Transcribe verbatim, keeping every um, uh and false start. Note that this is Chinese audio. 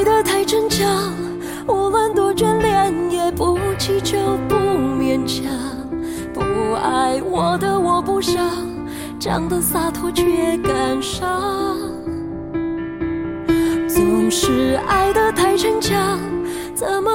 得太逞强，无论多眷恋也不祈求不勉强，不爱我的我不想讲得洒脱却感伤，总是爱得太逞强，怎么